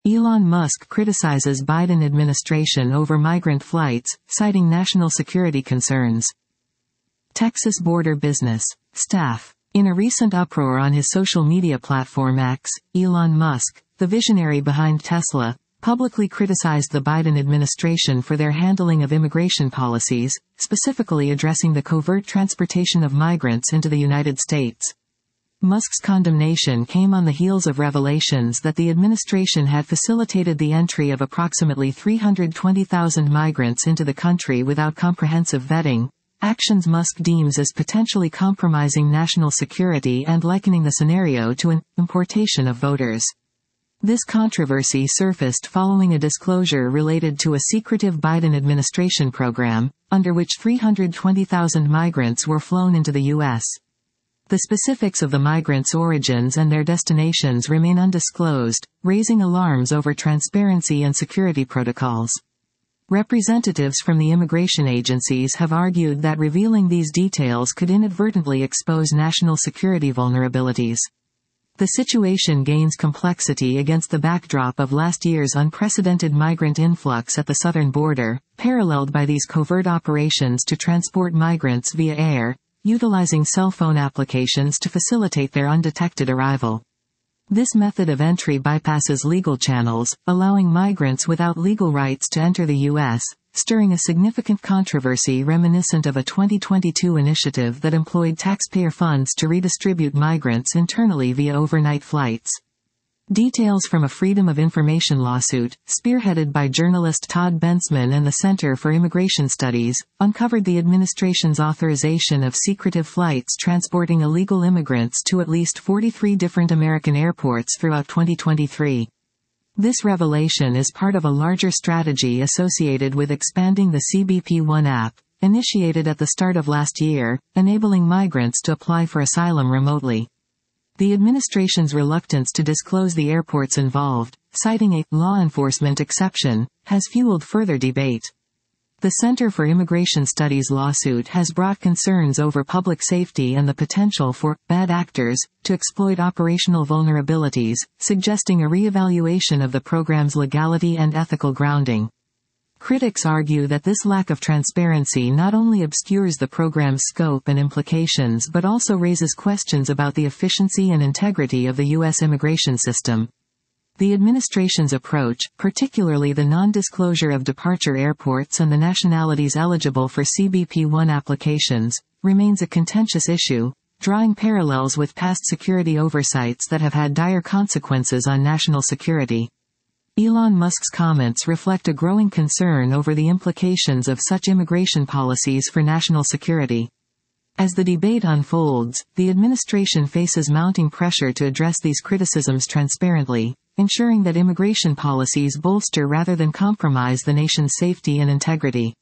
Elon Musk criticizes Biden administration over migrant flights, citing national security concerns. Texas border business. Staff. In a recent uproar on his social media platform X, Elon Musk, the visionary behind Tesla, publicly criticized the Biden administration for their handling of immigration policies, specifically addressing the covert transportation of migrants into the United States. Musk's condemnation came on the heels of revelations that the administration had facilitated the entry of approximately 320,000 migrants into the country without comprehensive vetting, actions Musk deems as potentially compromising national security and likening the scenario to an importation of voters. This controversy surfaced following a disclosure related to a secretive Biden administration program, under which 320,000 migrants were flown into the U.S. The specifics of the migrants' origins and their destinations remain undisclosed, raising alarms over transparency and security protocols. Representatives from the immigration agencies have argued that revealing these details could inadvertently expose national security vulnerabilities. The situation gains complexity against the backdrop of last year's unprecedented migrant influx at the southern border, paralleled by these covert operations to transport migrants via air, utilizing cell phone applications to facilitate their undetected arrival. This method of entry bypasses legal channels, allowing migrants without legal rights to enter the U.S., stirring a significant controversy reminiscent of a 2022 initiative that employed taxpayer funds to redistribute migrants internally via overnight flights. Details from a Freedom of Information lawsuit, spearheaded by journalist Todd Bensman and the Center for Immigration Studies, uncovered the administration's authorization of secretive flights transporting illegal immigrants to at least 43 different American airports throughout 2023. This revelation is part of a larger strategy associated with expanding the CBP One app, initiated at the start of last year, enabling migrants to apply for asylum remotely. The administration's reluctance to disclose the airports involved, citing a law enforcement exception, has fueled further debate. The Center for Immigration Studies lawsuit has brought concerns over public safety and the potential for bad actors to exploit operational vulnerabilities, suggesting a reevaluation of the program's legality and ethical grounding. Critics argue that this lack of transparency not only obscures the program's scope and implications but also raises questions about the efficiency and integrity of the U.S. immigration system. The administration's approach, particularly the non-disclosure of departure airports and the nationalities eligible for CBP One applications, remains a contentious issue, drawing parallels with past security oversights that have had dire consequences on national security. Elon Musk's comments reflect a growing concern over the implications of such immigration policies for national security. As the debate unfolds, the administration faces mounting pressure to address these criticisms transparently, ensuring that immigration policies bolster rather than compromise the nation's safety and integrity.